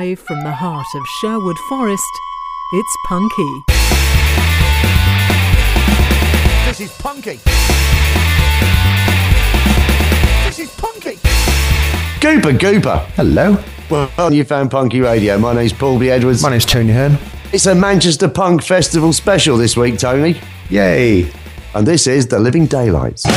Live from the heart of Sherwood Forest, it's Punky. This is Punky. This is Punky. Gooper. Hello. Well, you found Punky Radio. My name's Paul B. Edwards. My name's Tony Hearn. It's a Manchester Punk Festival special this week, Tony. Yay. And this is The Living Daylights.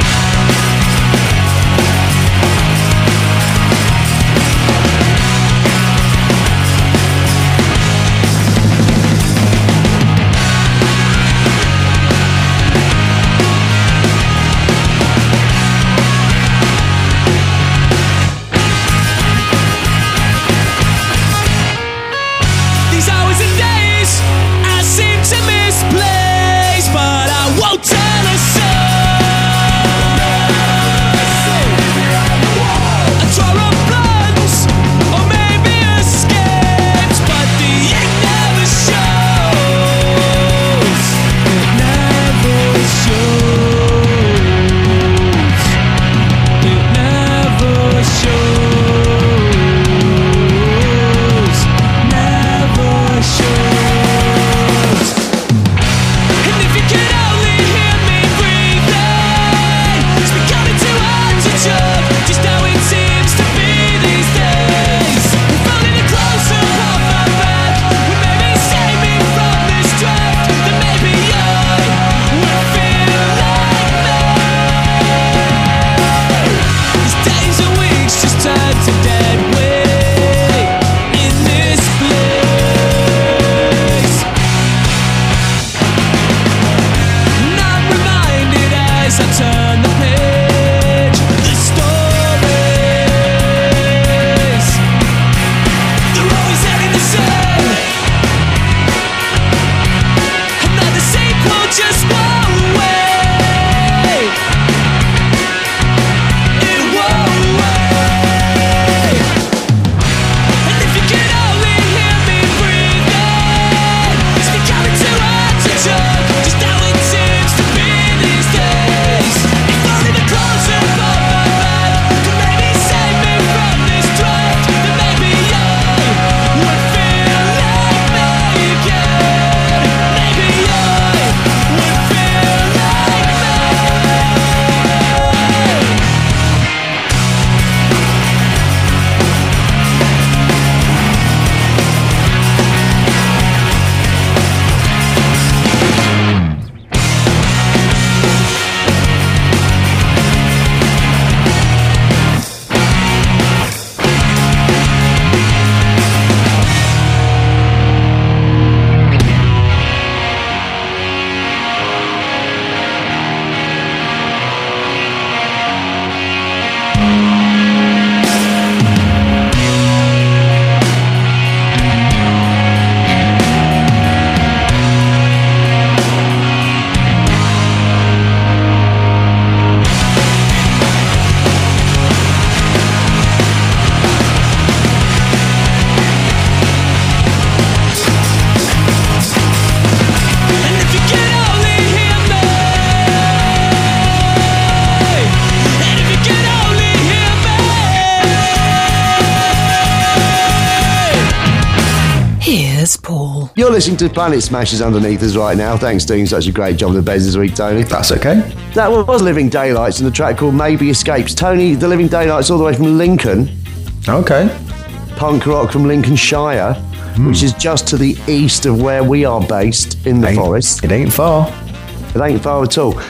Paul. You're listening to Planet Smashers underneath us right now. Thanks for doing such a great job on the beds this week, Tony. That's okay. That was Living Daylights and the track called Maybe Escapes. Tony, The Living Daylights all the way from Lincoln. Okay. Punk rock from Lincolnshire, which is just to the east of where we are based in the forest. It ain't far. It ain't far at all.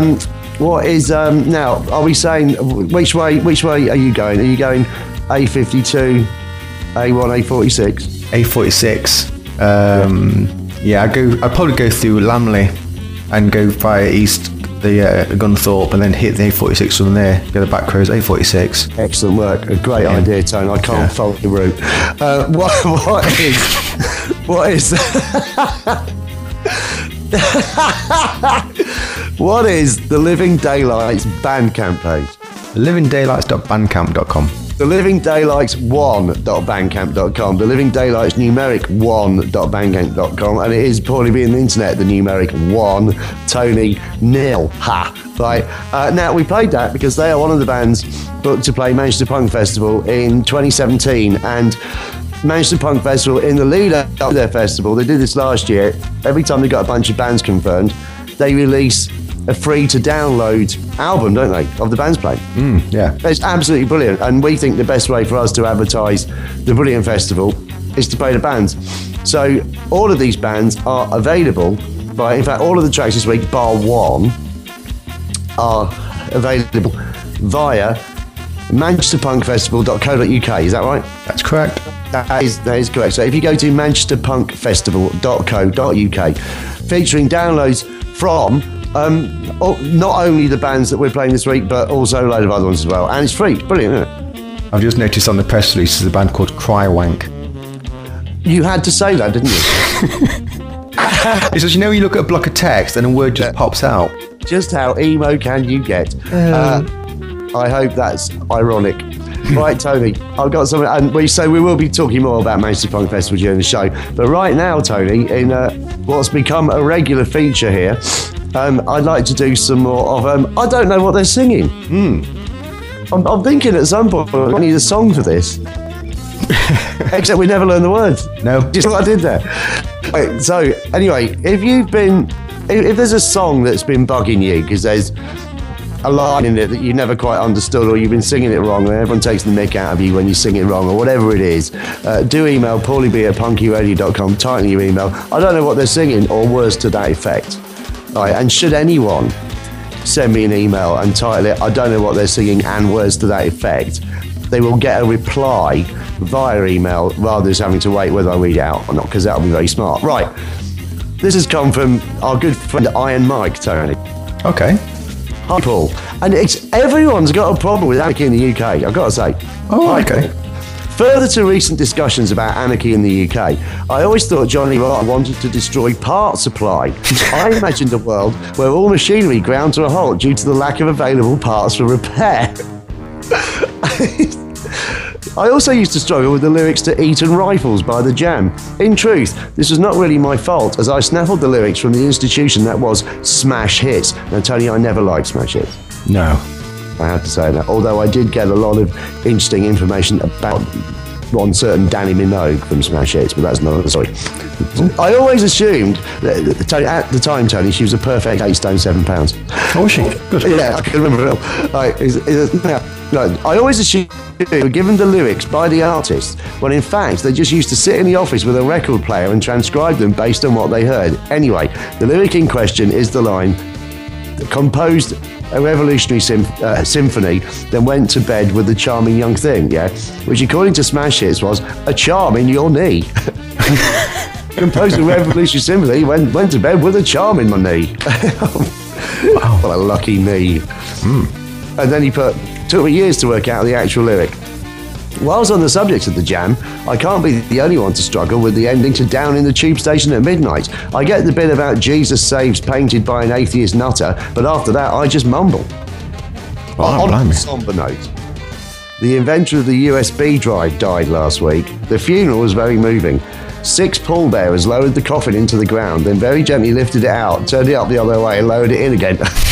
What is now? Are we saying which way? Which way are you going? Are you going A52, A1, A46? A46. Yeah, I'd probably go through Lamley and go via east the Gunthorpe and then hit the A46 from there. Go the back roads, A46. Excellent work. A great idea, Tony. I can't follow the route. What is what is the Living Daylights Bandcamp page? livingdaylights.bandcamp.com. The Living Daylights 1.bandcamp.com. The Living Daylights numeric 1.bandcamp.com. And it is probably being the internet, the numeric 1, Tony, nil. Ha. Right. Now, we played that because they are one of the bands booked to play Manchester Punk Festival in 2017. And Manchester Punk Festival, in the lead up to their festival, they did this last year. Every time they got a bunch of bands confirmed, they release a free-to-download album, don't they, of the bands playing. Yeah. It's absolutely brilliant, and we think the best way for us to advertise the Brilliant Festival is to play the bands. So all of these bands are available in fact, all of the tracks this week, bar one, are available via manchesterpunkfestival.co.uk. Is that right? That's correct. That is correct. So if you go to manchesterpunkfestival.co.uk, featuring downloads from not only the bands that we're playing this week, but also a load of other ones as well. And it's free. Brilliant, isn't it? I've just noticed on the press release there's a band called Crywank. You had to say that, didn't you? It's just, you know, you look at a block of text and a word just pops out. Just how emo can you get? I hope that's ironic. Right, Tony, I've got something, and we will be talking more about Manchester Punk Festival during the show. But right now, Tony, in what's become a regular feature here, I'd like to do some more of I don't know what they're singing. I'm thinking at some point I need a song for this. Except we never learn the words. No. Just what I did there. Right, so anyway, if there's a song that's been bugging you because there's a line in it that you never quite understood, or you've been singing it wrong, and everyone takes the mick out of you when you sing it wrong, or whatever it is, do email paulieb@punkyradio.com, title your email. I don't know what they're singing, or words to that effect. Right, and should anyone send me an email and title it, I don't know what they're singing, and words to that effect, they will get a reply via email rather than just having to wait whether I read it out or not, because that'll be very smart. Right, this has come from our good friend Iron Mike, Tony. Okay. Hi, Paul. And everyone's got a problem with anarchy in the UK, I've got to say. Oh, Hi, okay. Paul. Further to recent discussions about anarchy in the UK, I always thought Johnny Rotten wanted to destroy part supply. I imagined a world where all machinery ground to a halt due to the lack of available parts for repair. I also used to struggle with the lyrics to Eton Rifles by The Jam. In truth, this was not really my fault, as I snaffled the lyrics from the institution that was Smash Hits. Now, Tony, I never liked Smash Hits. No. I have to say that. Although I did get a lot of interesting information about one certain Danny Minogue from Smash Hits, but that's another story. I always assumed that at the time, Tony, she was a perfect 8 stone 7 pounds. Oh, was she? Good. Yeah, I can remember it all. I always assumed they were given the lyrics by the artists, when in fact they just used to sit in the office with a record player and transcribe them based on what they heard. Anyway, the lyric in question is the line, composed a revolutionary symphony, then went to bed with the charming young thing, yeah? Which according to Smash Hits was a charm in your knee. Composed a revolutionary symphony, went to bed with a charm in my knee. Wow. What a lucky me. And then he took me years to work out the actual lyric. Whilst on the subject of the Jam, I can't be the only one to struggle with the ending to Down in the Tube Station at Midnight. I get the bit about Jesus saves painted by an atheist nutter, but after that I just mumble. On a somber note, the inventor of the USB drive died last week. The funeral was very moving. 6 pallbearers lowered the coffin into the ground, then very gently lifted it out, turned it up the other way and lowered it in again.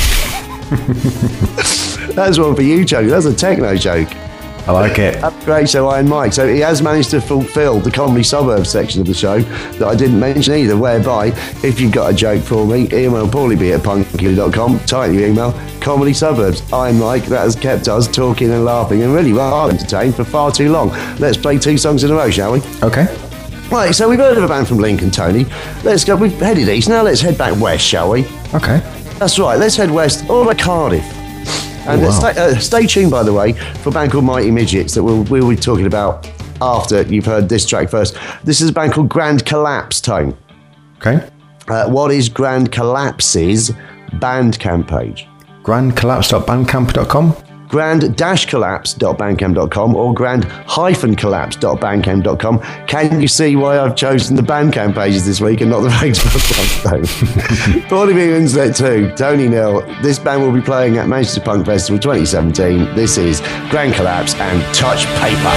That's one for you, Joe. That's a techno joke. I like it. Great show, Iron Mike. So he has managed to fulfil the comedy suburbs section of the show that I didn't mention either, whereby if you've got a joke for me, email paulieb@punky.com, title your email, comedy suburbs. Iron Mike, that has kept us talking and laughing and really well entertained for far too long. Let's play 2 songs in a row, shall we? Okay. Right, so we've heard of a band from Lincoln, Tony. Let's go, we've headed east, now let's head back west, shall we? Okay. That's right, let's head west, all the way to Cardiff. And stay tuned, by the way, for a band called Mighty Midgets that we'll be talking about after you've heard this track first. This is a band called Grand Collapse, Tone. Okay. What is Grand Collapse's Bandcamp page? grandcollapse.bandcamp.com. grand-collapse.bandcamp.com or grand-collapse.bandcamp.com. Can you see why I've chosen the Bandcamp pages this week and not the Facebook ones? Paulie B Internet 2, Tony Nil. This band will be playing at Manchester Punk Festival 2017. This is Grand Collapse and Touch Paper.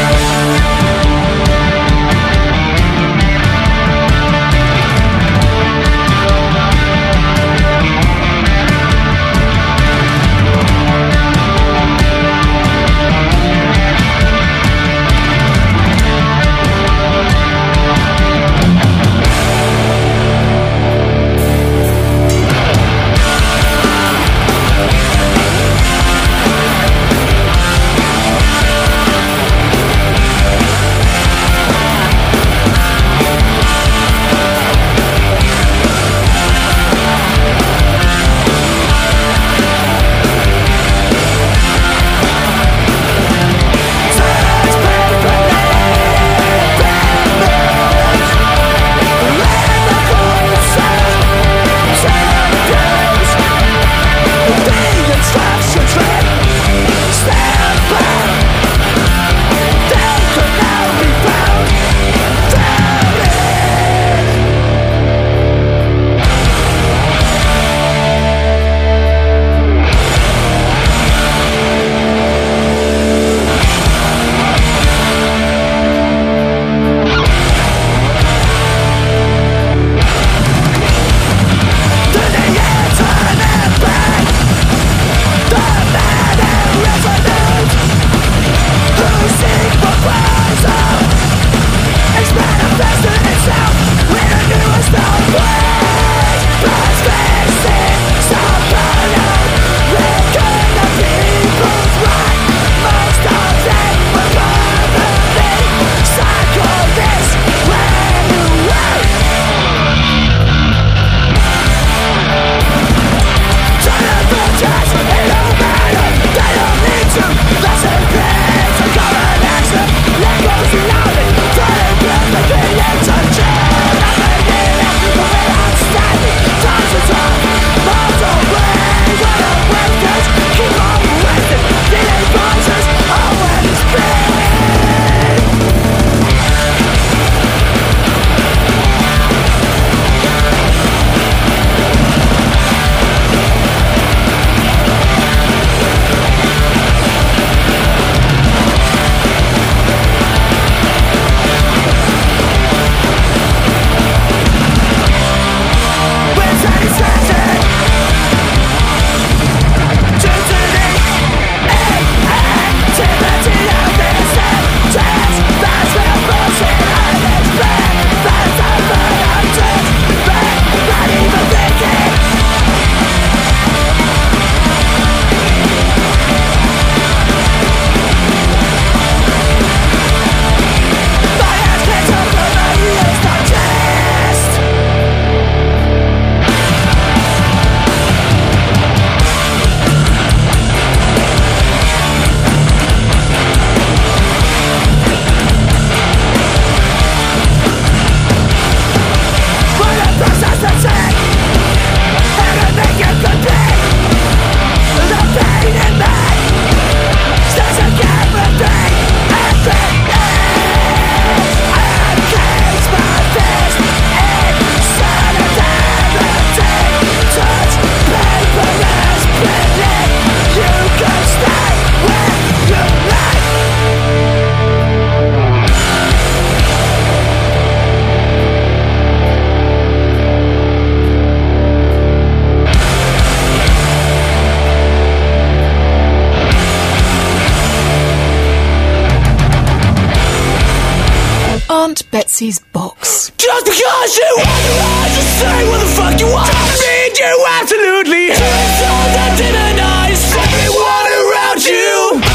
Betsy's box. Just because you want the right to say what the fuck you want doesn't mean you absolutely hate all that didn't I everyone around you.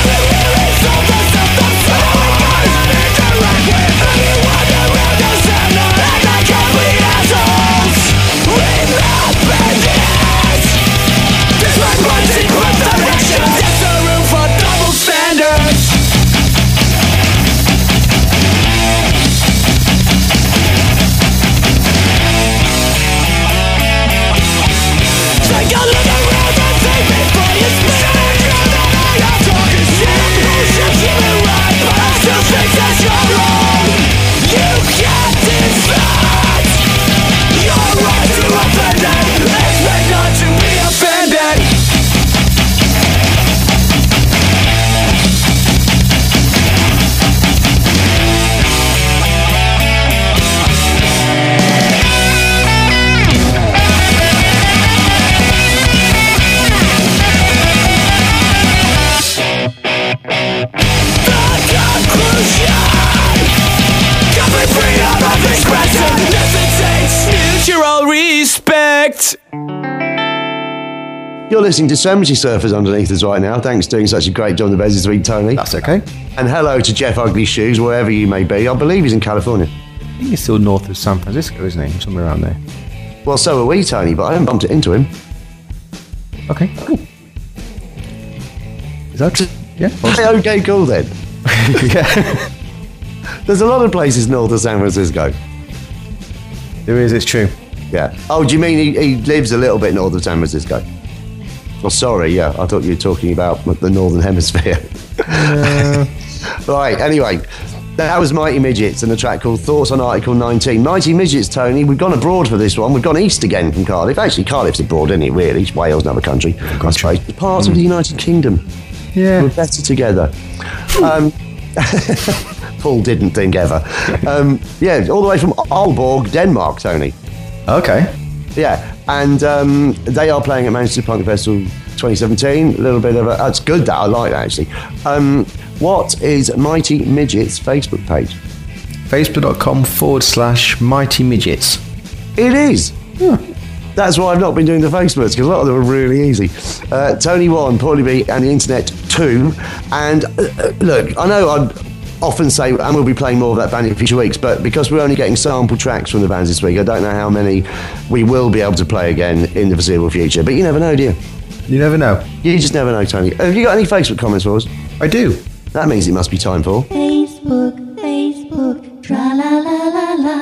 You're listening to Cemetery Surfers underneath us right now. Thanks for doing such a great job on the beds this week, Tony. That's okay. And hello to Jeff Ugly Shoes, wherever you may be. I believe he's in California. I think he's still north of San Francisco, isn't he? Somewhere around there. Well, so are we, Tony, but I haven't bumped it into him. Okay, cool. Is that true? Yeah. Okay, cool then. Yeah. There's a lot of places north of San Francisco. There is, it's true. Yeah. Oh, do you mean he lives a little bit north of San Francisco? Oh, sorry, yeah. I thought you were talking about the Northern Hemisphere. Right, anyway. That was Mighty Midgets and a track called Thoughts on Article 19. Mighty Midgets, Tony, we've gone abroad for this one. We've gone east again from Cardiff. Actually, Cardiff's abroad, isn't it, really? It's Wales, another country. I suppose. It's part of the United Kingdom. Yeah. We're better together. Paul didn't think ever. Yeah, all the way from Aalborg, Denmark, Tony. Okay. Yeah, and they are playing at Manchester Punk Festival 2017. A little bit of a... That's good, that. I like that, actually. What is Mighty Midgets' Facebook page? Facebook.com/Mighty Midgets. It is. Yeah. That's why I've not been doing the Facebooks, because a lot of them are really easy. Tony 1, Paulie B, and the Internet 2. And look, I know I'd often say, and we'll be playing more of that band in future weeks, but because we're only getting sample tracks from the bands this week, I don't know how many we will be able to play again in the foreseeable future. But you never know, do you? You never know. You just never know, Tony. Have you got any Facebook comments for us? I do. That means it must be time for... Facebook, tra-la-la-la-la.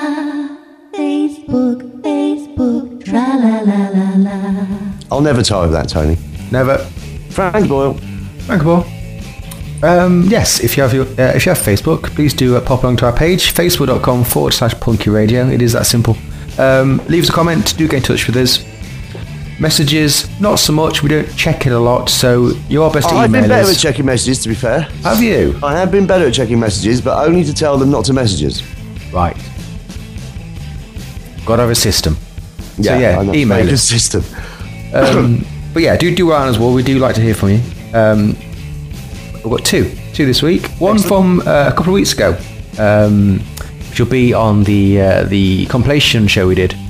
Facebook, tra-la-la-la-la. I'll never tire of that, Tony. Never. Frank Boyle. Thank you, Paul. Yes, if you have Facebook, please do pop along to our page, facebook.com/Punky Radio. It is that simple. Leave us a comment, do get in touch with us. Messages, not so much, we don't check it a lot, so you are best to email us. I've been better at checking messages, to be fair. Have you? I have been better at checking messages, but only to tell them not to message us. Right. Got to have a system. Yeah, so yeah, email us. us. System. But yeah, do write on as well. We do like to hear from you. We've got two this week. One from a couple of weeks ago, which will be on the compilation show we did.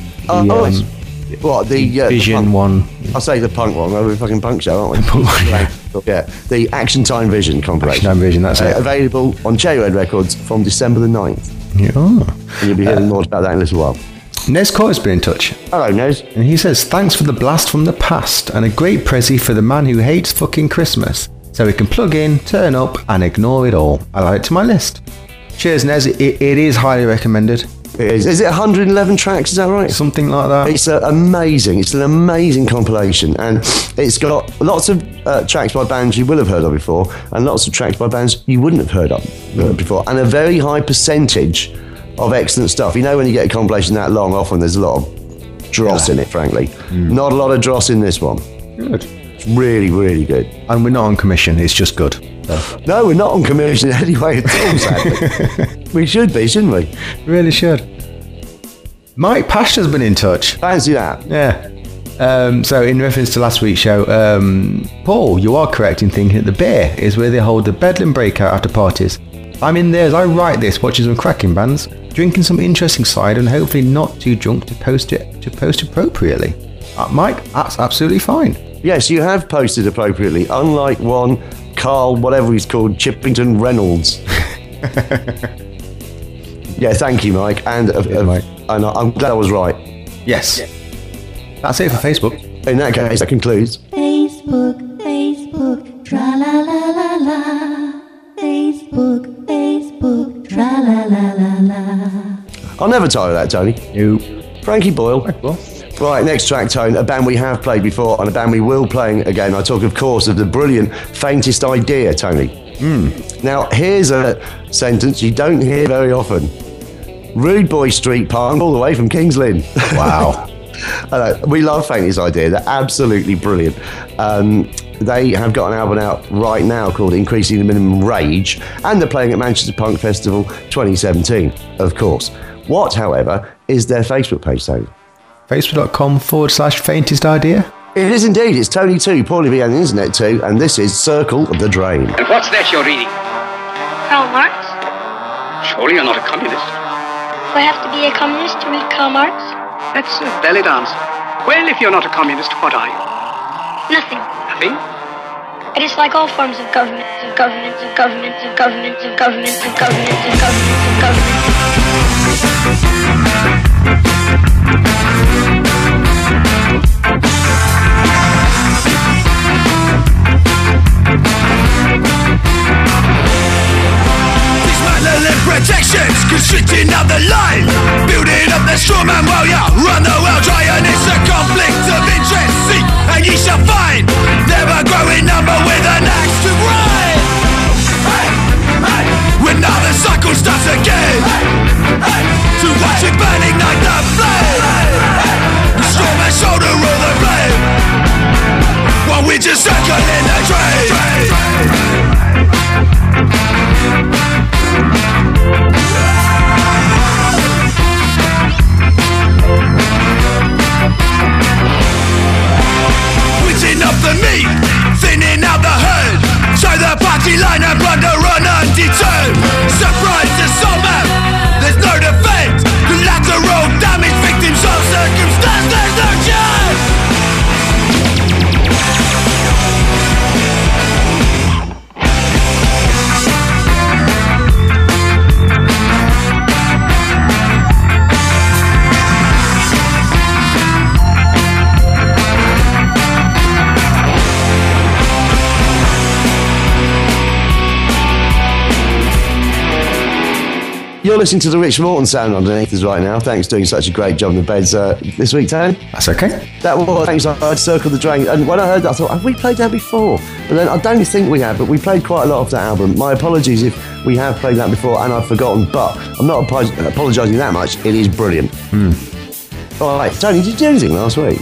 What, the Vision one? I'll say the punk one. We're a fucking punk show, aren't we? Punk one, yeah. Yeah, the Action Time Vision compilation. Action Time Vision, that's it. Available on Cherry Red Records from December the 9th. Yeah. And you'll be hearing more about that in a little while. Nez Coyle's been in touch. Hello, Nez. And he says, thanks for the blast from the past and a great prezi for the man who hates fucking Christmas. So we can plug in, turn up and ignore it all. I'll add it to my list. Cheers, Nez. It is highly recommended. It is. Is it 111 tracks? Is that right? Something like that. It's amazing. It's an amazing compilation, and it's got lots of tracks by bands you will have heard of before, and lots of tracks by bands you wouldn't have heard of before, and a very high percentage of excellent stuff. You know, when you get a compilation that long, often there's a lot of dross in it. Frankly, not a lot of dross in this one. Good. It's really, really good. And we're not on commission. It's just good. So. No, we're not on commission anyway at all, sadly. We should be, shouldn't we? Really should. Mike Pasha's been in touch. Fancy that. Yeah. So in reference to last week's show, Paul, you are correct in thinking that the Bear is where they hold the Bedlam breakout after parties. I'm in there as I write this, watching some cracking bands, drinking some interesting cider, and hopefully not too drunk to post appropriately. Mike, that's absolutely fine. Yes, you have posted appropriately, unlike one Carl, whatever he's called, Chippington Reynolds. Yeah, thank you, Mike. And I'm glad I was right. Yes. That's it for Facebook. In that case, that concludes. Facebook, tra la la la la. Facebook, tra la la la la. I'll never tire of that, Tony. You. Frankie Boyle. Well, Right, next track, Tone, a band we have played before and a band we will play again. I talk, of course, of the brilliant Faintest Idea, Tony. Now, here's a sentence you don't hear very often. Rude Boy Street Punk, all the way from Kings Lynn. wow. I know, we love Faintest Idea. They're absolutely brilliant. They have got an album out right now called Increasing the Minimum Rage, and they're playing at Manchester Punk Festival 2017, of course. What, however, is their Facebook page, Tony? Facebook.com/faintest idea. It is indeed. It's Tony 2, Paulie V on the internet too, and this is Circle of the Drain. And what's that you're reading? Karl Marx? Surely you're not a communist. Do I have to be a communist to read Karl Marx? That's a valid answer. Well, if you're not a communist, what are you? Nothing. Nothing? I dislike all forms of government, of government, of government, of government, of government, of government, of government, of government. Dismantling protections, constricting out the line, building up the straw man while you run the world dry, and it's a conflict of interest. Seek and ye shall find, never growing number with an axe to grind. When now the cycle starts again, to watch it burn, ignite the flame. The straw man shoulder all the blame, while we're just circling the drain. Witching up the meat, thinning out the herd, show the party line and plunder on undeterred. Surprise the soul map, there's no defense. Collateral damage, victims of circumstance, there's no chance. You're listening to the Rich Morton sound underneath us right now. Thanks for doing such a great job in the beds this week, Tony. That's okay. That was thanks. I Circle the Drain, and when I heard that, I thought, have we played that before? But then I don't think we have. But we played quite a lot of that album. My apologies if we have played that before and I've forgotten. But I'm not apologising that much. It is brilliant. All right, Tony, did you do anything last week?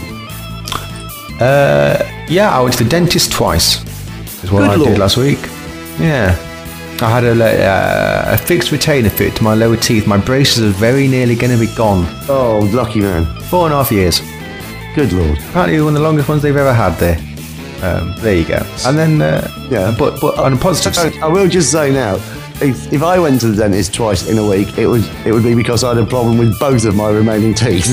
Yeah, I went to the dentist twice. Is what I did last week. Yeah. I had a fixed retainer fit to my lower teeth. My braces are very nearly going to be gone. Oh, lucky man. 4.5 years. Good Lord. Apparently one of the longest ones they've ever had there. There you go. And then, but on a positive side. I will just say now, if I went to the dentist twice in a week, it would be because I had a problem with both of my remaining teeth.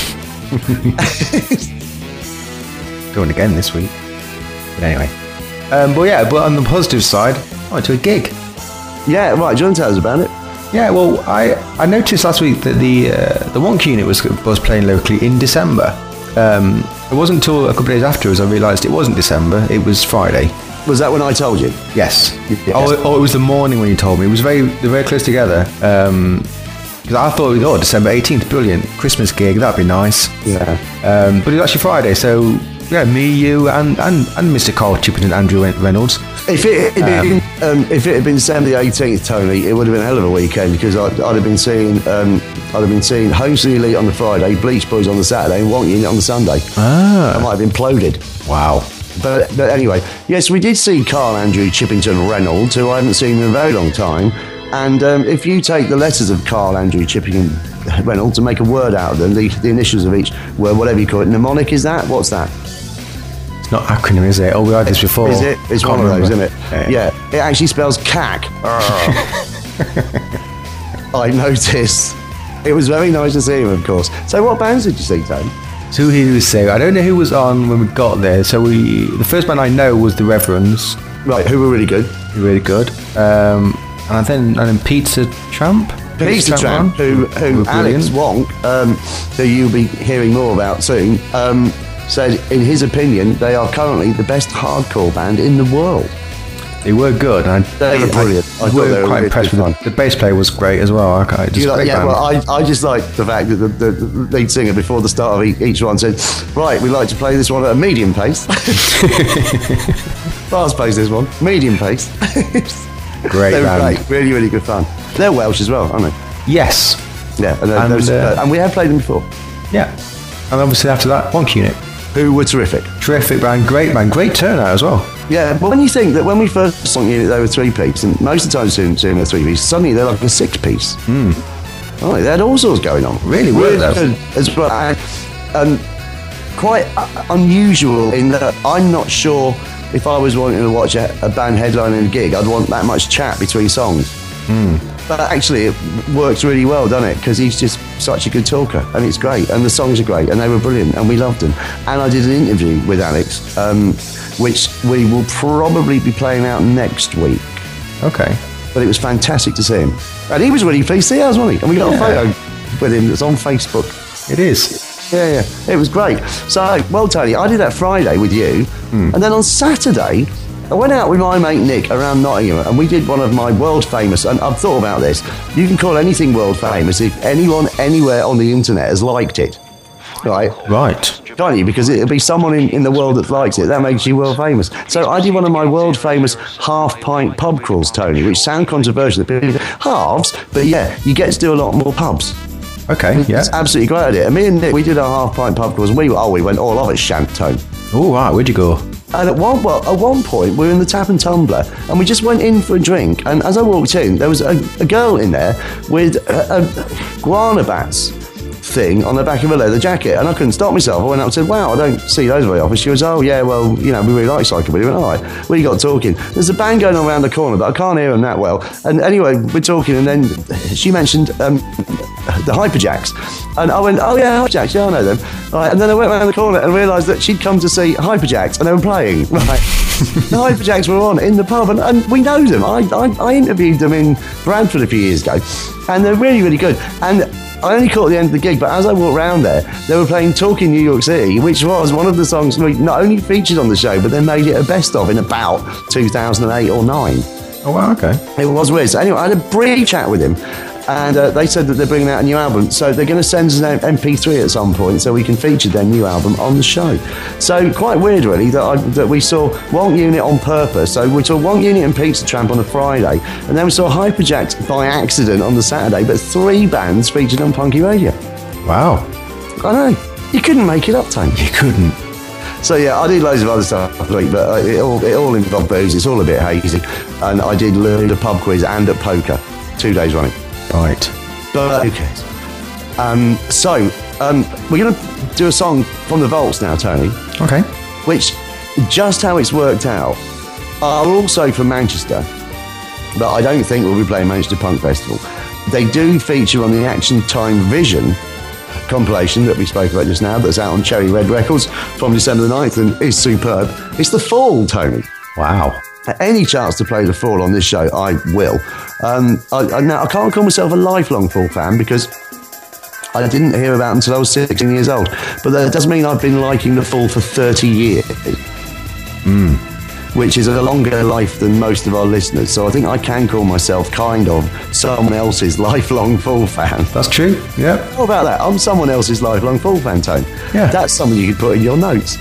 Going again this week. But anyway. But on the positive side, I went to a gig. Yeah, right. Do you want to tell us about it? Yeah, well, I noticed last week that the Wonk Unit was playing locally in December. It wasn't until a couple of days afterwards I realised it wasn't December, it was Friday. Was that when I told you? Yes. Oh, it was the morning when you told me. It was very close together. Because I thought, December 18th, brilliant. Christmas gig, that'd be nice. Yeah. But it was actually Friday, so yeah, me, you, and Mr. Carl Chippington, Andrew Reynolds. If it had been December the 18th, Tony, it would have been a hell of a weekend because I'd have been seeing Homes to the Elite on the Friday, Bleach Boys on the Saturday, and Wonk Unit on the Sunday. I might have imploded. Wow. But anyway, yes, we did see Carl Andrew Chippington Reynolds, who I haven't seen in a very long time. And if you take the letters of Carl Andrew Chippington Reynolds and make a word out of them, the initials of each word, whatever you call it, mnemonic is that? What's that? It's not acronym, is it? Oh, we had this before. Is it? It's one of those, isn't it? Yeah. It actually spells CAC. I noticed It was very nice to see him, of course. So what bands did you see, Tony? So he was saying, I don't know who was on when we got there. So the first band I know was the Reverends. Right, who were really good. Really good. And then Pizza Tramp. Pizza Tramp, who Alex Wonk, who you'll be hearing more about soon, said in his opinion they are currently the best hardcore band in the world. They were good. They were brilliant. I thought they were quite impressed with them. The bass player was great as well. I just like the fact that the lead singer before the start of each one said, right, we'd like to play this one at a medium pace. Fast pace this one, medium pace. Great they were band. great, really, really good fun. They're Welsh as well, aren't they? Yes. Yeah, and we have played them before. Yeah. And obviously after that, Wonk Unit. Who were terrific. Terrific band, great turnout as well. Yeah, but when you think that when we first saw Unit, they were 3-piece, and most of the time soon they're 3-piece, suddenly they're like a 6-piece. Oh, they had all sorts going on. Really weird, though. As well, and quite unusual in that I'm not sure if I was wanting to watch a band headlining a gig, I'd want that much chat between songs. But actually, it works really well, doesn't it? Because he's just such a good talker, and it's great, and the songs are great, and they were brilliant, and we loved them. And I did an interview with Alex, which we will probably be playing out next week. Okay. But it was fantastic to see him, and he was really pleased to see us, wasn't he? And we got a photo with him that's on Facebook. It is. Yeah, it was great. So, well, Tony, I did that Friday with you, and then on Saturday, I went out with my mate Nick around Nottingham, and we did one of my world famous, and I've thought about this, you can call anything world famous if anyone anywhere on the internet has liked it. Right? Can't you? Because it'll be someone in the world that likes it. That makes you world famous. So I did one of my world famous half-pint pub crawls, Tony, which sound controversial. Halves, but yeah, you get to do a lot more pubs. Okay, yeah. It's absolutely great idea. And me and Nick, we did our half-pint pub crawls, and we went all off at Shantone. Oh, right, where'd you go? And at one point, we were in the Tap and Tumbler, and we just went in for a drink. And as I walked in, there was a girl in there with a guana bats thing on the back of a leather jacket, and I couldn't stop myself. I went up and said, wow, I don't see those very often. She goes, oh yeah, well, you know, we really like psychobilly. We went, all right. We got talking. There's a band going on around the corner, but I can't hear them that well. And anyway, we're talking, and then she mentioned the Hyperjacks, and I went, oh yeah, Hyperjacks, yeah, I know them. Right. And then I went around the corner and realised that she'd come to see Hyperjacks, and they were playing. Right. The Hyperjacks were on in the pub, and we know them. I interviewed them in Bradford a few years ago, and they're really, really good. And I only caught the end of the gig, but as I walked around there, they were playing Talking New York City, which was one of the songs we not only featured on the show, but they made it a best of in about 2008 or 9. Oh, wow, okay. It was weird. So anyway, I had a brief chat with him, and they said that they're bringing out a new album, so they're going to send us an MP3 at some point so we can feature their new album on the show. So quite weird, really, that we saw Wonk Unit on purpose. So we saw Wonk Unit and Pizza Tramp on a Friday, and then we saw Hyperjacks by accident on the Saturday, but 3 bands featured on Punky Radio. Wow. I know. You couldn't make it up, Tony. You couldn't. So yeah, I did loads of other stuff last week, but it all involved booze. It's all a bit hazy. And I did learn a pub quiz and at poker 2 days running. Right. But who cares? We're going to do a song from the Vaults now, Tony. Okay. Which, just how it's worked out, are also from Manchester, but I don't think we'll be playing Manchester Punk Festival. They do feature on the Action Time Vision compilation that we spoke about just now, that's out on Cherry Red Records from December the 9th and is superb. It's The Fall, Tony. Wow. Any chance to play The Fall on this show, I will. Now, I can't call myself a lifelong Fall fan because I didn't hear about them until I was 16 years old. But that doesn't mean I've been liking The Fall for 30 years. Which is a longer life than most of our listeners. So I think I can call myself kind of someone else's lifelong Fall fan. That's true, yeah. How about that? I'm someone else's lifelong Fall fan, Tone. Yeah. That's something you could put in your notes.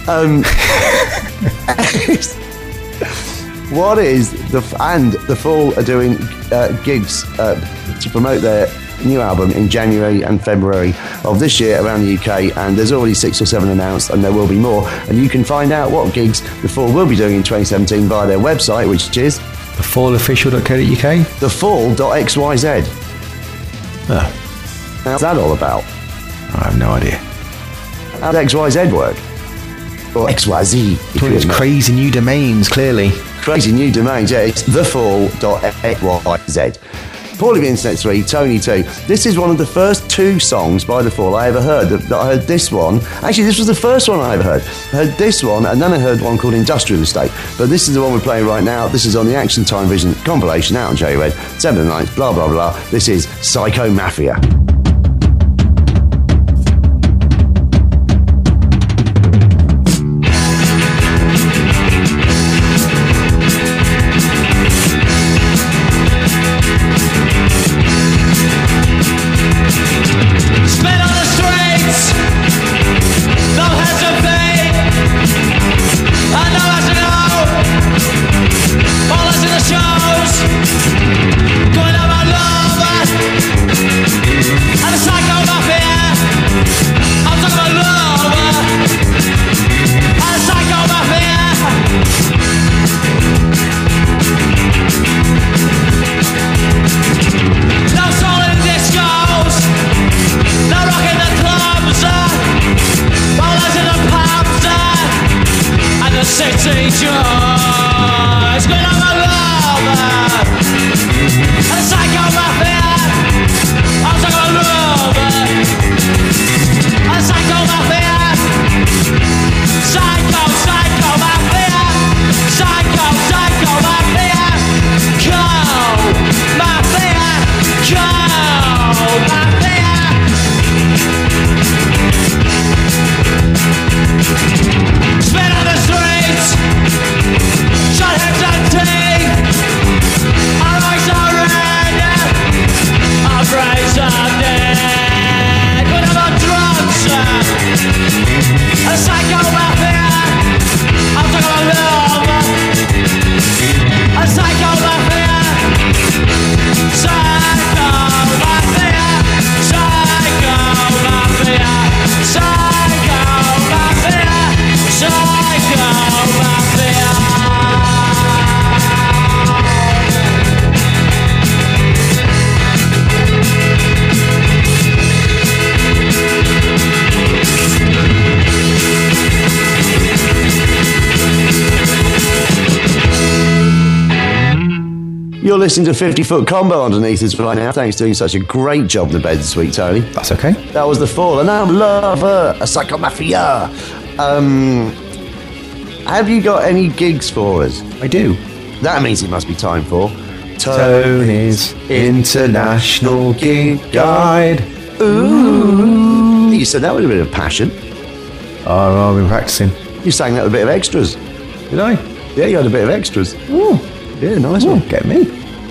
What is the Fall are doing gigs to promote their new album in January and February of this year around the UK, and there's already 6 or 7 announced, and there will be more. And you can find out what gigs the Fall will be doing in 2017 via their website, which is thefallofficial.co.uk. thefall.xyz. How's that all about? I have no idea. How does XYZ work? Or XYZ. It's crazy new domains, clearly. Crazy new domains, yeah. It's thefall.xyz. Paulie the Internet 3, Tony 2. This is one of the first 2 songs by The Fall I ever heard. That I heard this one. Actually, this was the first one I ever heard. I heard this one, and then I heard one called Industrial Estate. But this is the one we're playing right now. This is on the Action Time Vision compilation out on J-Red. 7 of the 9th, blah, blah, blah. This is Psycho Mafia. You're listening to 50-Foot Combo underneath us right now. Thanks for doing such a great job in the bed this week, Tony. That's okay. That was The Fall, and I'm Lover, a Psycho Mafia. Have you got any gigs for us? I do. That means it must be time for Tony's International Gig Guide. Ooh. You said that with a bit of passion. Oh, I've been practicing. You sang that with a bit of extras. Did I? Yeah, you had a bit of extras. Ooh. Yeah, nice one. Get me.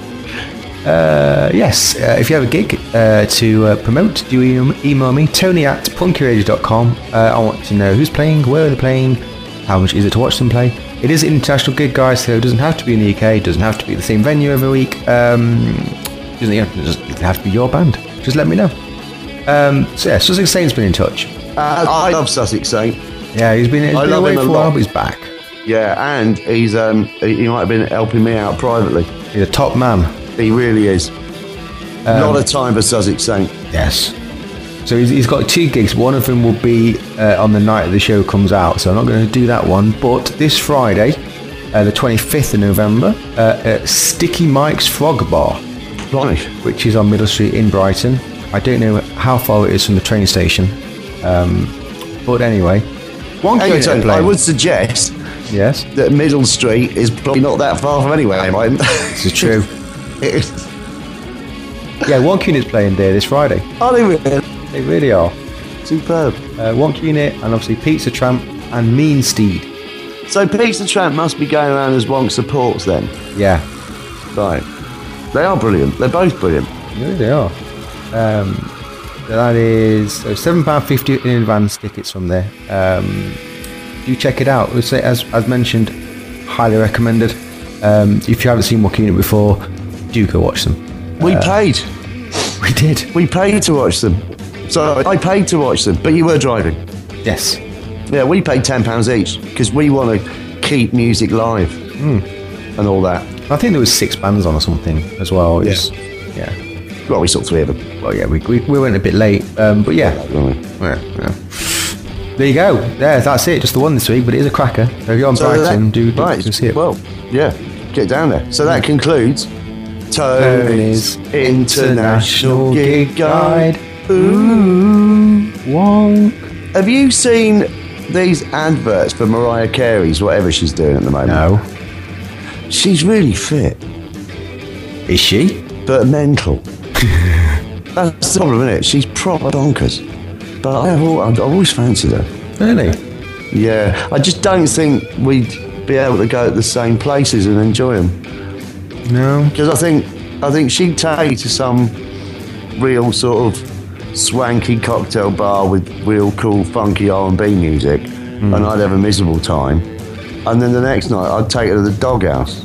Yes, if you have a gig to promote, do email me, tony@punkyradio.com. I want to know who's playing, where they're playing, how much is it to watch them play. It is an international gig, guys, so it doesn't have to be in the UK, it doesn't have to be the same venue every week. It doesn't have to be your band. Just let me know. So yeah, Sussex Saint's been in touch. I love Sussex Saint. Yeah, he's been away for a while, but he's back. Yeah, and he might have been helping me out privately. He's a top man. He really is. Lot of time for Sussex Saint. Yes. So he's got 2 gigs. One of them will be on the night the show comes out, so I'm not going to do that one. But this Friday, the 25th of November, at Sticky Mike's Frog Bar, Right. which is on Middle Street in Brighton. I don't know how far it is from the train station. But anyway. I would suggest yes, that Middle Street is probably not that far from anywhere, mate. this is true. Yeah, Wonk Unit's playing there this Friday. Are they really? They really are. Superb. Wonk Unit and obviously Pizza Tramp and Mean Steed. So Pizza Tramp must be going around as Wonk supports then. Yeah, Right. They are brilliant. They're both brilliant. they really are. That is £7.50 in advance tickets from there. Do check it out. As mentioned, highly recommended. If you haven't seen Wonk Unit before, do go watch them. We paid. We did. We paid to watch them. So I paid to watch them, but you were driving. Yes. Yeah, we paid £10 each because we want to keep music live and all that. I think there was 6 bands on or something as well. Yeah. Well, we saw 3 of them. Well, yeah, we went a bit late, but yeah. Yeah. There you go. There, that's it. Just the one this week, but it is a cracker. So if you're on Brighton, do see it. Well, yeah, get down there. So that concludes Tony's International Gig Guide. Ooh, wonk. Have you seen these adverts for Mariah Carey's whatever she's doing at the moment? No. She's really fit, Is she? but mental. That's the problem, isn't it? She's proper bonkers. But I've always fancied her. Really? Yeah, I just don't think we'd be able to go to the same places and enjoy them. No. Because I think she'd take you to some real sort of swanky cocktail bar with real cool funky R&B music, and I'd have a miserable time. And then the next night I'd take her to the doghouse.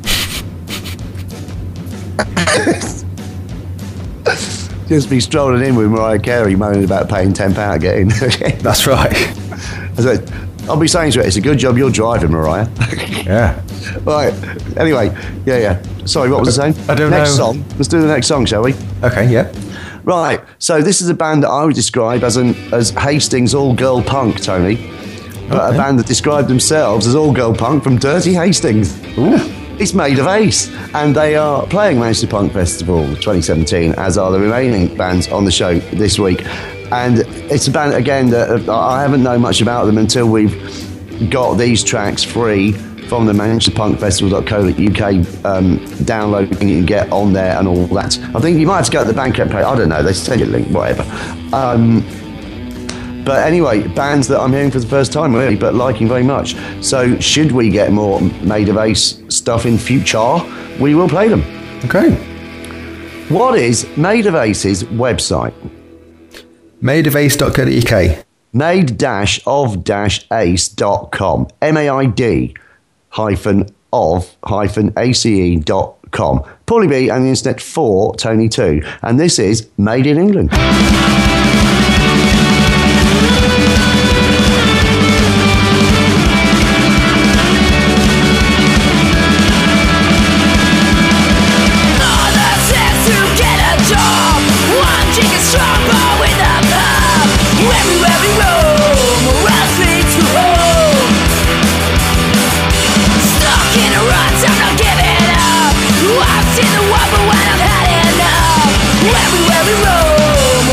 Just be strolling in with Mariah Carey moaning about paying £10 to get in. That's right. I'll be saying to her, it's a good job you're driving, Mariah. Yeah. Right. Anyway, yeah. Sorry, what was I saying? I don't Next know. song. Let's do the next song, shall we? Okay, yeah. Right. So this is a band that I would describe as Hastings all-girl punk, Tony. But Okay. a band that described themselves as all-girl punk from Dirty Hastings. Ooh. It's Made of Ace, and they are playing Manchester Punk Festival 2017, as are the remaining bands on the show this week. And it's a band, again, that I haven't known much about them until we've got these tracks free from the manchesterpunkfestival.co.uk download you can get on there and all that. I think you might have to go to the Bandcamp page. I don't know, they send you a link, whatever. But anyway, bands that I'm hearing for the first time, really, but liking very much. So should we get more Made of Ace stuff in future, we will play them. Okay. What is Made of Ace's website? Madeoface.co.uk. made-of-ace.com. MAID-of-ace.com. Paulie B and the internet for Tony 2. And this is Made in England. Everywhere we roam,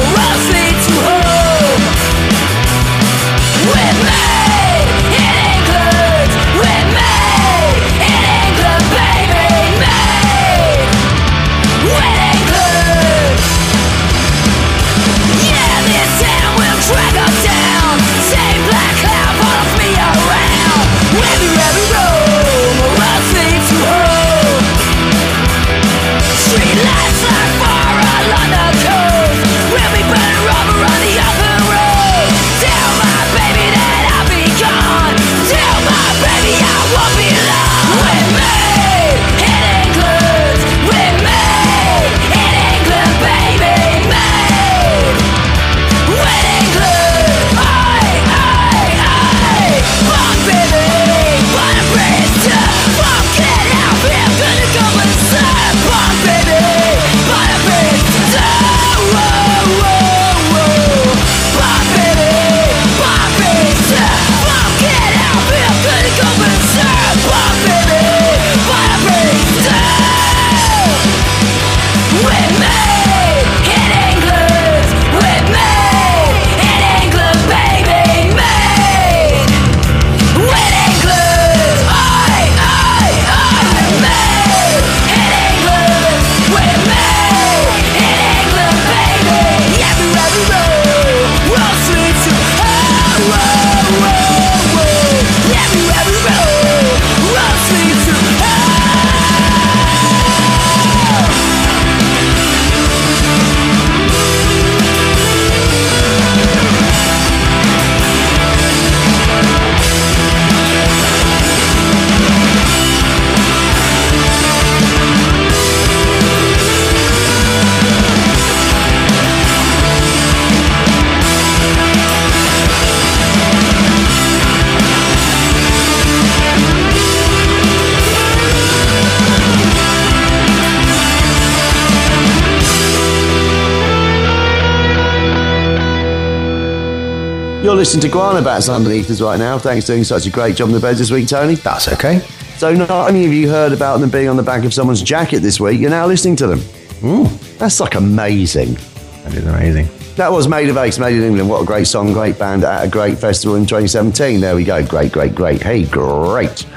You're listening to Guana Bats underneath us right now. Thanks for doing such a great job on the beds this week, Tony. That's okay. So not only have you heard about them being on the back of someone's jacket this week, you're now listening to them. Ooh, That's like amazing. that is amazing. That was Made of Ace, Made in England. What a great song, great band at a great festival in 2017. There we go. Great. Hey, great.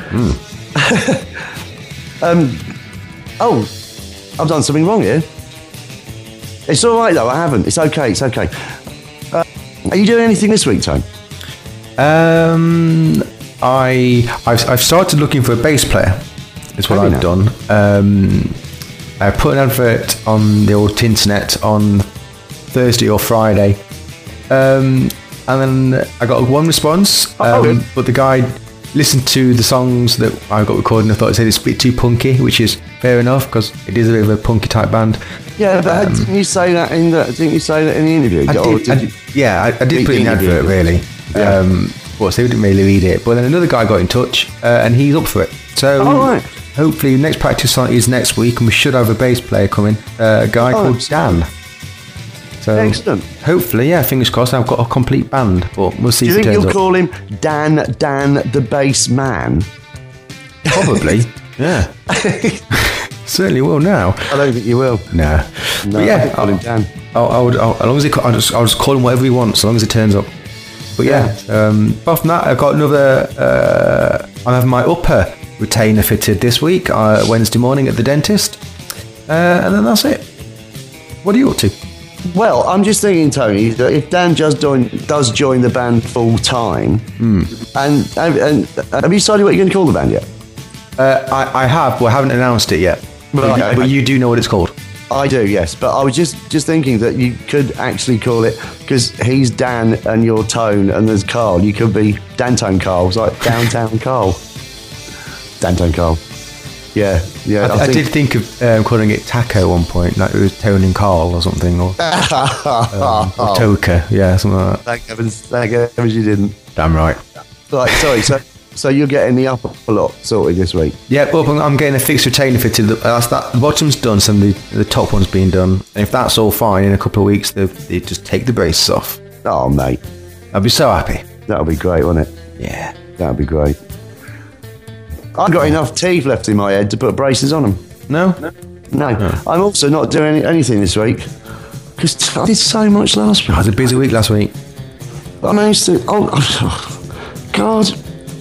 Oh, I've done something wrong here. It's all right, though. I haven't. It's okay. Are you doing anything this week, Tone? I've started looking for a bass player. Is what Have you I've now? done. I put an advert on the old internet on Thursday or Friday, and then I got one response. Good. But the guy listened to the songs that I got recorded and I thought it said it's a bit too punky, which is fair enough because it is a bit of a punky type band. Yeah, but didn't you say that in the interview? I Or did put in the interview? advert, really. Yeah. But so we didn't really read it. But then another guy got in touch, and he's up for it. So right. hopefully next practice site is next week, and we should have a bass player coming, a guy called Dan. So Excellent. hopefully, yeah, fingers crossed, I've got a complete band, but we'll see Do you if it think turns you'll up. call him Dan the Bass Man? Probably, yeah. Certainly will now. I don't think you will. No. No, But I yeah, think call him Dan. as long as I'll just call him whatever he wants, as long as it turns up. But yeah, apart from that, I've got another. I'm having my upper retainer fitted this week, Wednesday morning at the dentist, and then that's it. What are you up to? Well, I'm just thinking, Tony, that if Dan does join the band full time, and have you decided what you're going to call the band yet? I have, but I haven't announced it yet. Right, But okay. you do know what it's called. I do, yes, but I was just thinking that you could actually call it, because he's Dan and you're Tone and there's Carl. You could be Dantone Carl. It's like Downtown Carl. Dantone Carl. Yeah. I did think of calling it Taco at one point, like it was Tone and Carl or something, or Toka, yeah, something like that. Thank heavens you didn't. Damn right. Right, sorry. So you're getting the upper lot sorted this week. Yeah, but I'm getting a fixed retainer fitted. The bottom's done, so the top one's been done. And if that's all fine, in a couple of weeks, they just take the braces off. Oh, mate. I'll be so happy. That'll be great, won't it? Yeah. That'll be great. I've got enough teeth left in my head to put braces on them. No? No. I'm also not doing anything this week because I did so much last It week. was a busy week last week. I managed to. Oh, God.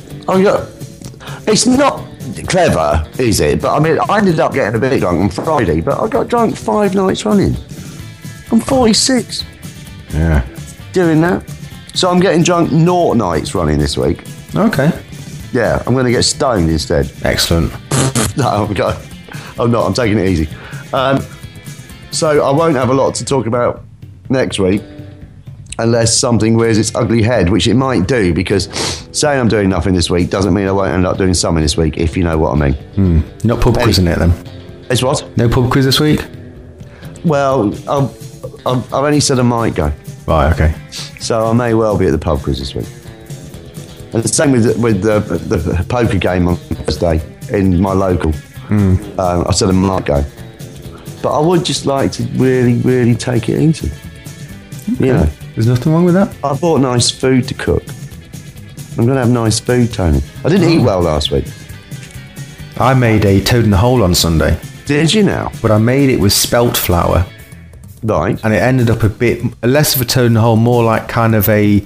It's not clever, is it? But I mean, I ended up getting a bit drunk on Friday, but I got drunk 5 nights running. I'm 46 Yeah. doing that. So I'm getting drunk 0 nights running this week. Okay. Yeah, I'm going to get stoned instead. Excellent. No, I'm not. I'm taking it easy. So I won't have a lot to talk about next week unless something rears its ugly head, which it might do, because saying I'm doing nothing this week doesn't mean I won't end up doing something this week, if you know what I mean. Not pub quiz in it then. It's what? No pub quiz this week? Well, I've only said I might go. Right, okay. So I may well be at the pub quiz this week. And the same with the poker game on Thursday in my local. I said I might go. But I would just like to really, really take it easy. You know, There's nothing wrong with that? I bought nice food to cook. I'm going to have nice food, Tony. I didn't eat well last week. I made a toad in the hole on Sunday, Did you now? but I made it with spelt flour, Right. and it ended up a bit less of a toad in the hole, more like kind of a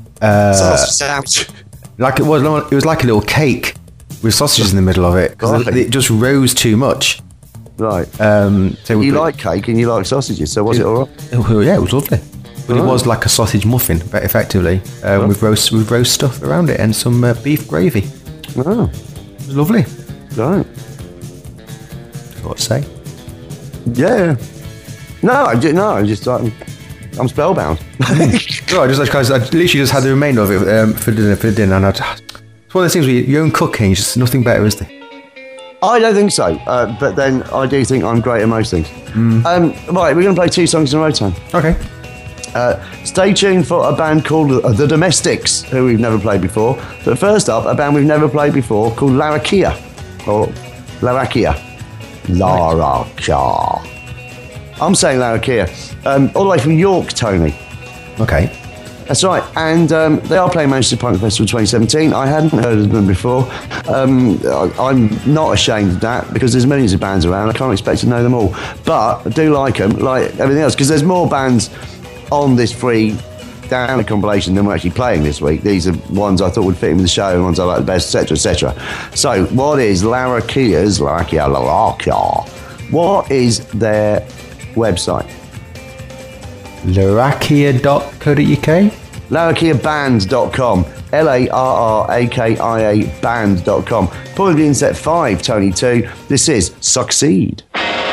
like it was like a little cake with sausages in the middle of it, because Right. it just rose too much. Right. So You like cake and you like sausages, so was it all right? Oh, yeah, it was lovely. But it was like a sausage muffin, but effectively, with roast stuff around it and some beef gravy. Oh, It was lovely. right. What to say? Yeah. No, I'm just like, I'm spellbound. No, I literally just had the remainder of it for dinner, and it's one of those things where your own cooking, just nothing better, is there? I don't think so, but then I do think I'm great at most things. Right, we're going to play 2 songs in a row, time. Okay. Stay tuned for a band called The Domestics, who we've never played before. But first up, a band we've never played before called Larakia. Or Larakia. Larakia. I'm saying Larakia. All the way from York, Tony. Okay. That's right, and they are playing Manchester Punk Festival 2017. I hadn't heard of them before. I'm not ashamed of that because there's millions of bands around. I can't expect to know them all, but I do like them, like everything else, because there's more bands on this free download compilation than we're actually playing this week. These are ones I thought would fit in with the show and ones I like the best, etc., etc. So, what is Larrakia? What is their website? Larrakia.co.uk? LarrakiaBand.com. LARRAKIA band.com. Probably in set 5, Tony 2. This is Succeed.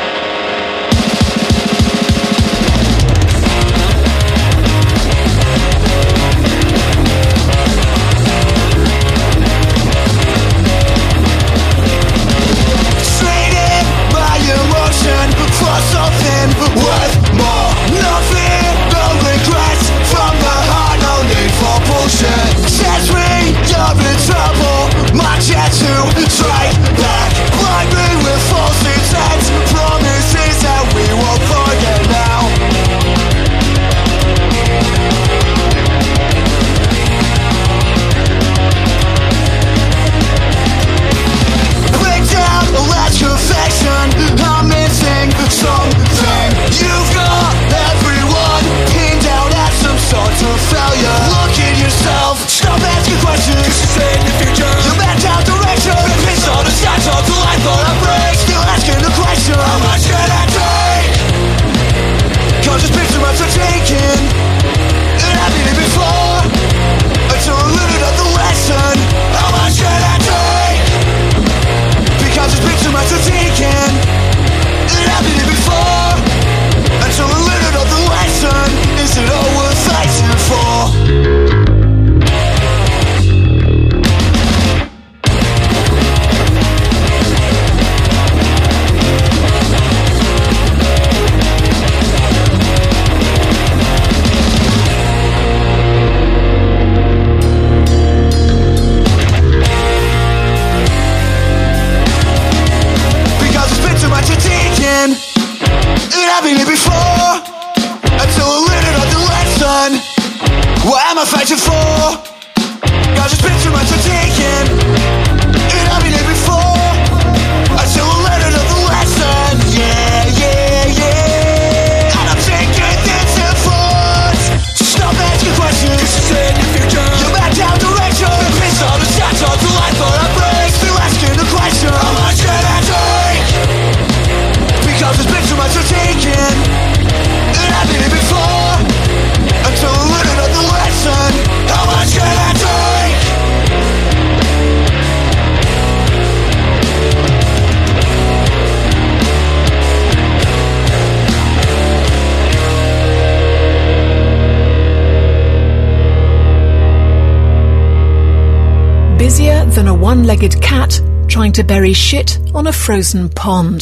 Busier than a one-legged cat trying to bury shit on a frozen pond.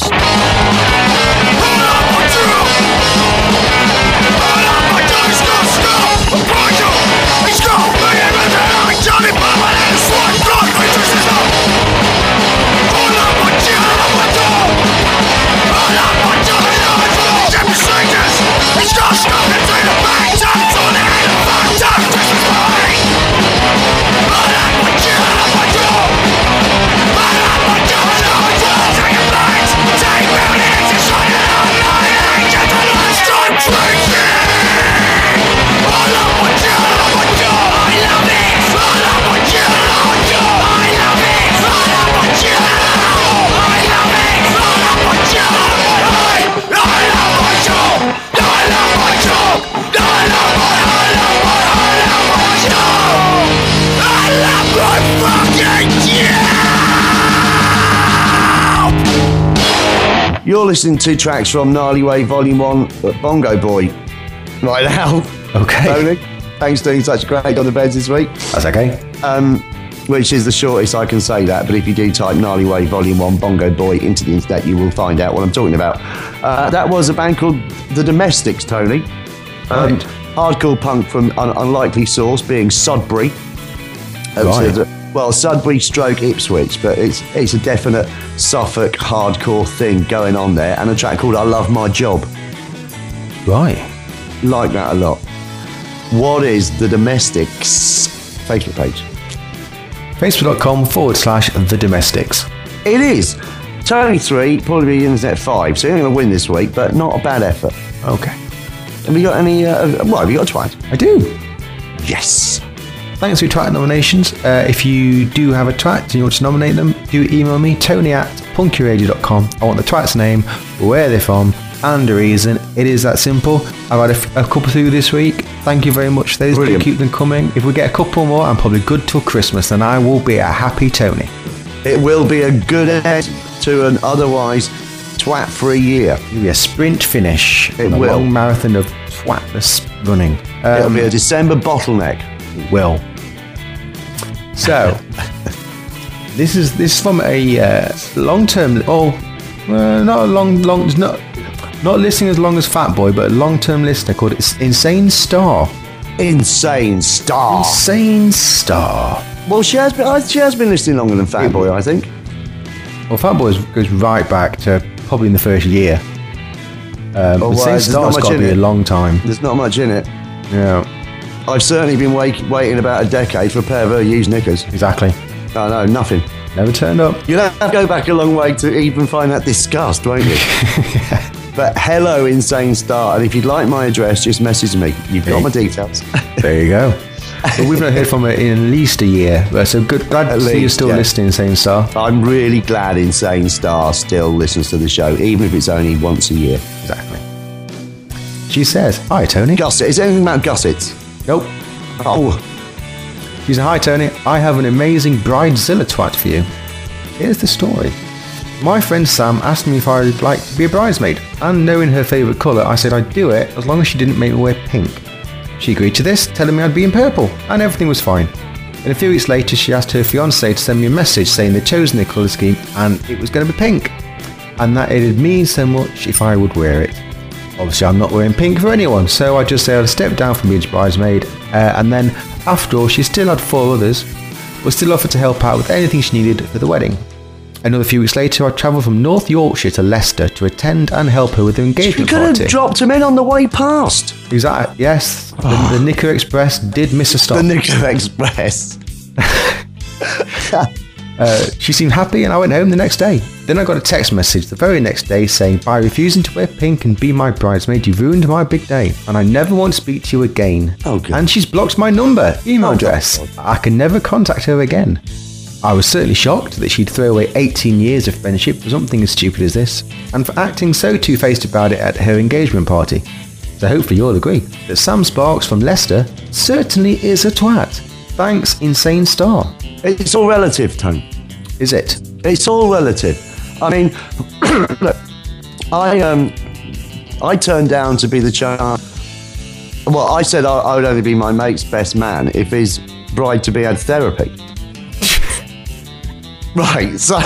You're listening to tracks from Gnarly Way Volume 1 Bongo Boy right now. Okay. Tony, thanks for doing such a great on the beds this week. That's okay. Which is the shortest I can say that, but if you do type Gnarly Way Volume 1 Bongo Boy into the internet, you will find out what I'm talking about. That was a band called The Domestics, Tony. Right. Hardcore punk from an unlikely source, being Sudbury. Right. Well, Sudbury stroke Ipswich, but it's a definite Suffolk hardcore thing going on there, and a track called I Love My Job. Right. Like that a lot. what is the Domestics Facebook page? Facebook.com/The Domestics. It is. Tony 3, probably be Internet 5, so you're going to win this week, but not a bad effort. Okay. Have you got any, have you got a twat? I do. Yes. Thanks for your twat nominations. If you do have a twat and you want to nominate them, do email me, tony@punkyradio.com. I want the twat's name, where they're from, and the reason. It is that simple. I've had a couple through this week. Thank you very much. Those do keep them coming. If we get a couple more, I'm probably good till Christmas, then I will be a happy Tony. It will be a good end to an otherwise twat-free year. It'll be a sprint finish. It on will. A long marathon of twatless running. It'll be a December bottleneck. It will. So, this is from a long-term. Not a long. Not listening as long as Fatboy, but a long-term listener called Insane Star. Insane Star. Insane Star. Well, she has been listening longer than Fatboy, I think. Well, Fatboy goes right back to probably in the first year. Insane Star's got to be a long time. There's not much in it. Yeah. I've certainly been waiting about a decade for a pair of her used knickers. Exactly. Oh, no, nothing. Never turned up. You'll have to go back a long way to even find that disgust, won't you? Yeah. But hello, Insane Star. And if you'd like my address, just message me. You've got my details. There you go. But we've not heard from her in at least a year. So glad to see you still listening, Insane Star. I'm really glad Insane Star still listens to the show, even if it's only once a year. Exactly. She says, "Hi, Tony." Gusset. Is there anything about gussets? Nope. Oh. She said, "Hi, Tony. I have an amazing Bridezilla twat for you. Here's the story. My friend Sam asked me if I would like to be a bridesmaid, and knowing her favourite colour, I said I'd do it as long as she didn't make me wear pink. She agreed to this, telling me I'd be in purple, and everything was fine. And a few weeks later, she asked her fiancé to send me a message saying they'd chosen the colour scheme and it was going to be pink, and that it'd mean so much if I would wear it. Obviously, I'm not wearing pink for anyone, so I just said I'd step down from being a bridesmaid, and then, after all, she still had 4 others, but still offered to help out with anything she needed for the wedding. Another few weeks later, I travelled from North Yorkshire to Leicester to attend and help her with the engagement party. You could have dropped him in on the way past. Exactly, yes. The Knicker Express did miss a stop. The Knicker Express. She seemed happy and I went home the next day. Then I got a text message the very next day saying, by refusing to wear pink and be my bridesmaid, you've ruined my big day and I never want to speak to you again. Oh, good. And she's blocked my email address. God. I can never contact her again. I was certainly shocked that she'd throw away 18 years of friendship for something as stupid as this, and for acting so two-faced about it at her engagement party. So hopefully you'll agree that Sam Sparks from Leicester certainly is a twat. Thanks, Insane Star. It's all relative, Tone. Is it? It's all relative. I mean, look, I turned down to be the child. Well, I said I would only be my mate's best man if his bride-to-be had therapy. Right, so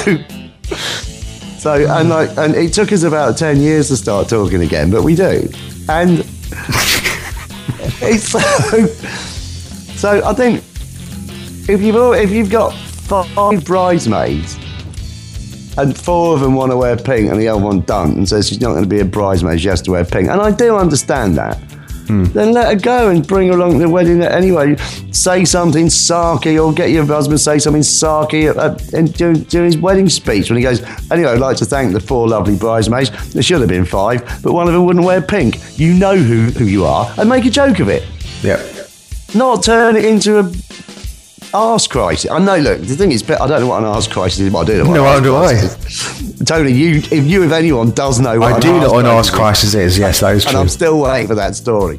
and it took us about 10 years to start talking again, but we do. And it's so I think if you've got 5 bridesmaids and 4 of them want to wear pink and the other one don't and says she's not going to be a bridesmaid, she has to wear pink, and I do understand that. Then let her go and bring her along to the wedding anyway. Say something sarky, or get your husband to say something sarky during his wedding speech when he goes, anyway, I'd like to thank the 4 lovely bridesmaids. There should have been 5, but one of them wouldn't wear pink. You know who you are, and make a joke of it. Yep. Not turn it into a arse crisis. I know, look, the thing is, I don't know what an arse crisis is, but I do know what No, do I. Tony, if anyone does know what I do know what an arse crisis is, yes, that is true. And I'm still waiting for that story.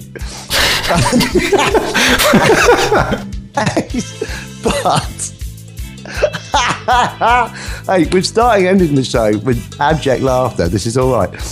But hey, we're ending the show with abject laughter. This is all right.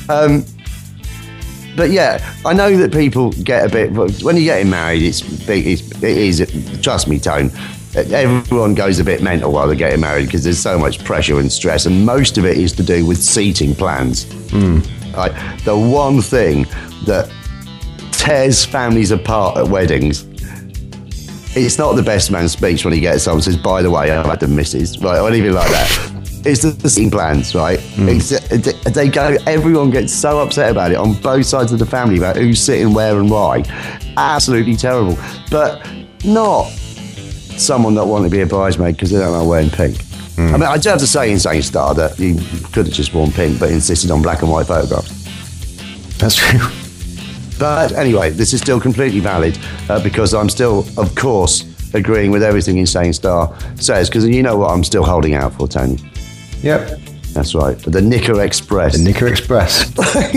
But yeah, I know that people get a bit, when you're getting married, it is, trust me, Tone, everyone goes a bit mental while they're getting married because there's so much pressure and stress, and most of it is to do with seating plans. Like, the one thing that tears families apart at weddings, it's not the best man's speech when he gets someone says, by the way, I've had the missus, right, or anything like that. It's the seating plans, right? They go. Everyone gets so upset about it on both sides of the family about who's sitting where and why. Absolutely terrible. But not someone that wanted to be a bridesmaid because they don't like wearing pink. I mean, I do have to say, Insane Star, that you could have just worn pink, but insisted on black and white photographs. That's true. But anyway, this is still completely valid because I'm still, of course, agreeing with everything Insane Star says, because you know what I'm still holding out for, Tony. Yep. That's right. The Knicker Express. The Knicker Express.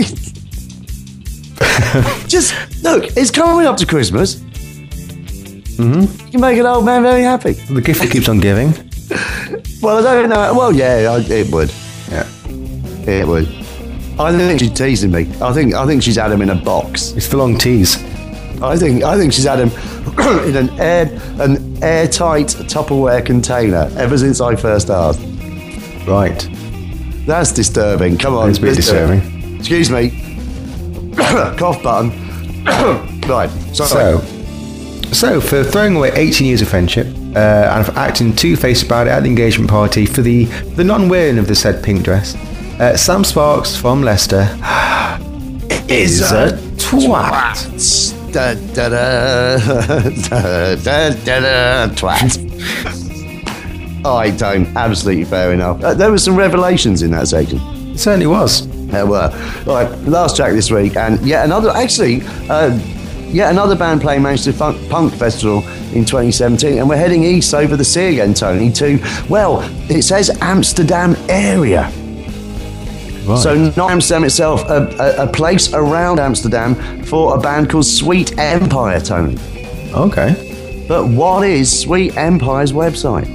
Just, look, it's coming up to Christmas. Mm-hmm. You can make an old man very happy. The gift that keeps on giving. Well, I don't know. Well, yeah, it would. Yeah. It would. I think she's teasing me. I think she's had him in a box. It's the long tease. I think she's had him in an airtight Tupperware container ever since I first asked. Right. That's disturbing. Come on. It's a bit disturbing. Excuse me. Cough button. Right. Sorry. So for throwing away 18 years of friendship and for acting two-faced about it at the engagement party for the non-wearing of the said pink dress, Sam Sparks from Leicester is a twat. Twat. I don't. Absolutely fair enough. There were some revelations in that section. It certainly was. There were. Right, last track this week, and yet another band playing Manchester Punk Festival in 2017, and we're heading east over the sea again, Tony, to, well, it says Amsterdam area. Right. So not Amsterdam itself, a place around Amsterdam for a band called Sweet Empire, Tony. Okay. But what is Sweet Empire's website?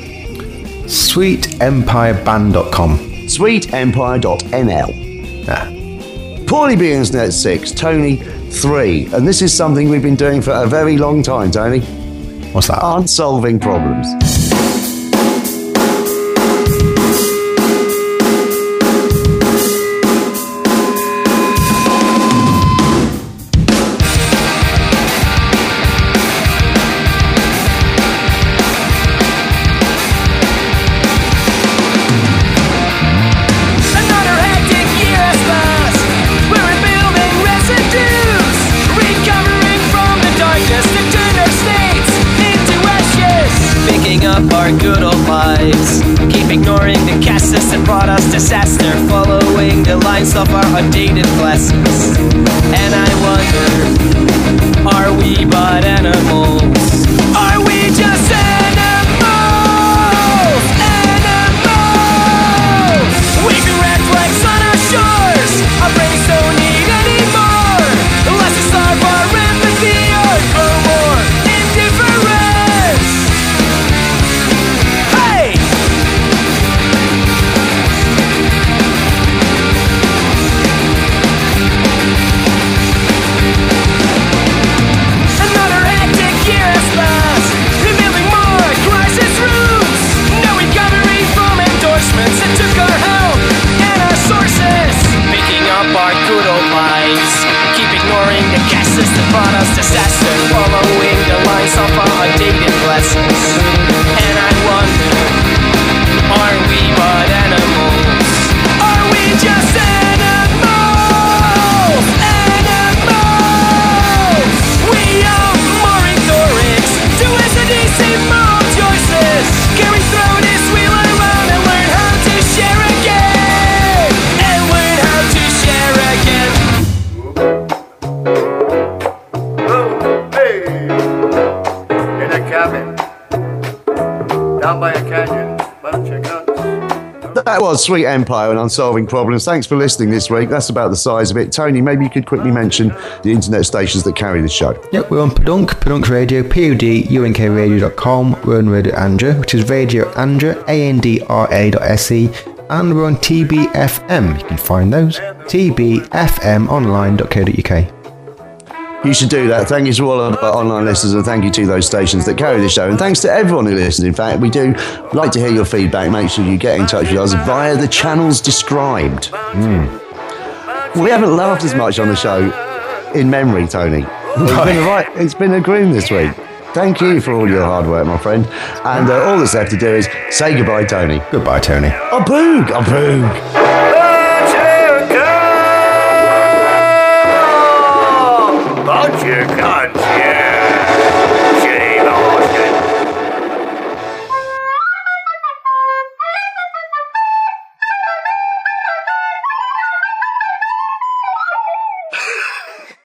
SweetEmpireBand.com. SweetEmpire.nl. Paulie B Internet 6, Tony 3. And this is something we've been doing for a very long time, Tony. What's that? Unsolving problems. Good old lives. Keep ignoring the caste system brought us disaster, following the lines of our outdated classes. And I wonder, are we but animals? Are we just animals? Animals! Waving red flags on our shores. Our brains don't need anymore. Unless we starve our empathy or grow more indifference. That took our help and our sources, picking up our good old lives. Keep ignoring the caste system brought us disaster, following the lines of our outdated lessons. And I wonder, are we but animals? Are we just animals? Animals! We are more ignorance to SNDC moral choices. Can we throw this wheel around and learn how to share again? And learn how to share again. Oh, hey! In a cabin, down by a canyon, bunch of guns. That was Sweet Empire and Unsolving Problems. Thanks for listening this week. That's about the size of it. Tony, maybe you could quickly mention the internet stations that carry the show. Yep, we're on Podunk Radio, PODUNKradio.com. We're on Radio Andra, which is Radio Andra, ANDRA.se. And we're on TBFM. You can find those. TBFMonline.co.uk. You should do that. Thank you to all of our online listeners, and thank you to those stations that carry the show. And thanks to everyone who listens. In fact, we do like to hear your feedback. Make sure you get in touch with us via the channels described. We haven't laughed as much on the show in memory, Tony. It's been a groom this week. Thank you for all your hard work, my friend. And all that's left to do is say goodbye, Tony. Goodbye, Tony. A boog, a boog. Bunch of cunts, yeah.